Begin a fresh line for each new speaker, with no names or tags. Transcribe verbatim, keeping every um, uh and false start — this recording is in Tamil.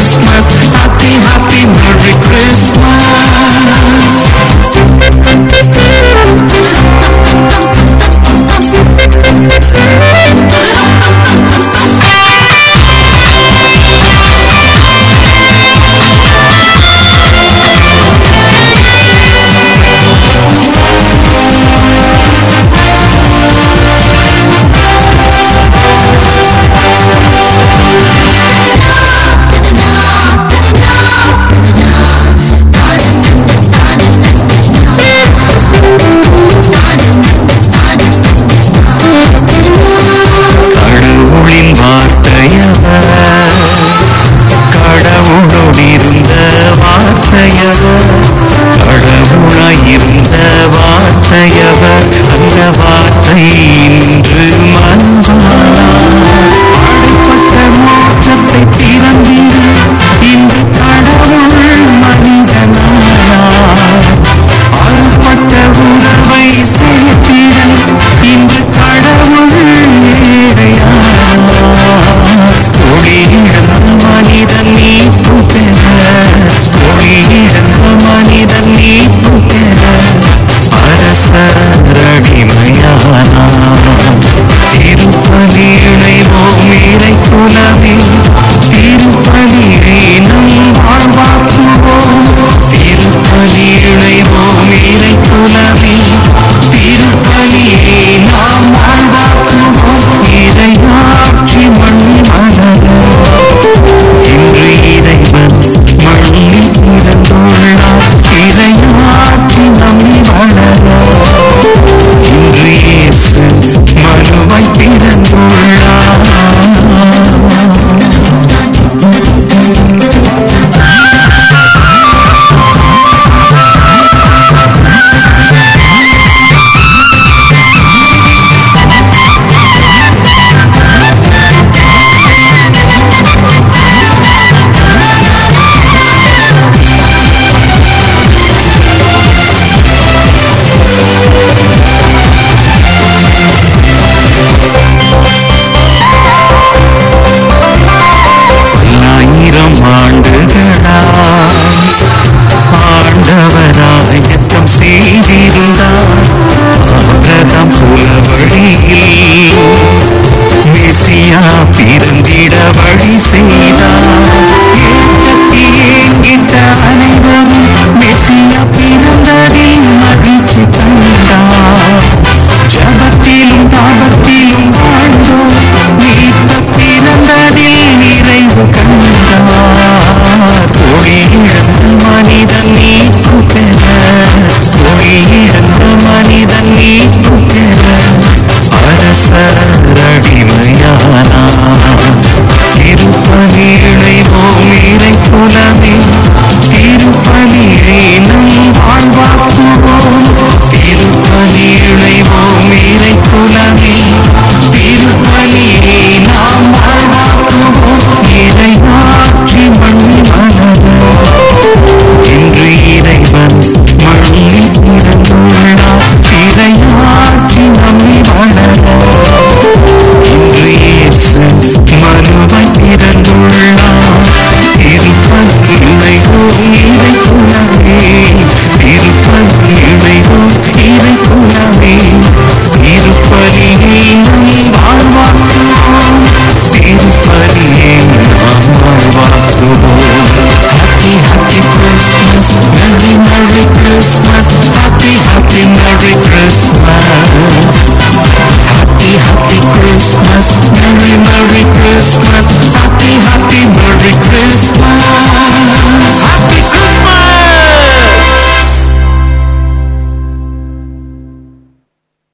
Christmas, happy, happy, Merry கடவுளாயிருந்த வார்த்தையவர் அந்த வார்த்தை இன்று மன்றானார். ஆடப்பட்ட மோட்சத்தை திறந்திட இன்று கடவுள் மனிதனானார். ஆடப்பட்ட உணர்வை சேர்த்திட இன்று கடவுள் ஏழையானார். ஒளியிழந்த மனிதன் மீட்பு பெற, ஒளியிழந்த மனிதன் மீட்பு பெற அரசரடிமையானார். திருப்பலியை இறை குலமே, திருப்பலியை நம் வாழ்வாக்குவோம். திருப்பலியை இறை குலமே, திருப்பலியை நாம் வாழ்வாக்குவோம். இறையாட்சி மண் மலர இன்று இறைவன் மண்ணில் பிறந்துள்ளார். இறையாட்சி நம்மை வளர இன்று இயேசு மனுவாய் பிறந்துள்ளார். பிறந்திட வழி செய்தார். ஏங்கிட்ட அனைவரும் மெசியா பிறந்ததில் மகிழ்ச்சி கண்டார். ஜபத்திலும் தாபத்திலும் வாழ்ந்தோர் மீட்ப பிறந்ததில் நிறைவு கண்டார். ஒளியிழந்த மனிதன் மீட்பு பெற, ஒளியிழந்த மனிதன் மீட்பு பெற அரசரடிமையானார். திருப்பலியை இறை குலமே, திருப்பலியை நம் வாழ்வாக்குவோம். திருப்பலியை இறை குலமே, திருப்பலியை நாம் வாழ்வாக்குவோம். இறையாட்சி மண் மலர இன்று இறைவன் மண்ணில் பிறந்துள்ளார். இறையாட்சி நம்மை வளர இன்று இயேசு மனுவாய் பிறந்துள்ளார். திருப்பலியை இறை குலமே, திருப்பலியை இறை குலமே, திருப்பலியை நம் வாழ்வாக்குவோம். திருப்பலியை நாம் வாழ்வாக்குவோம். Happy, happy Christmas, Merry, Merry Christmas, happy, happy, Merry Christmas, happy, happy Christmas.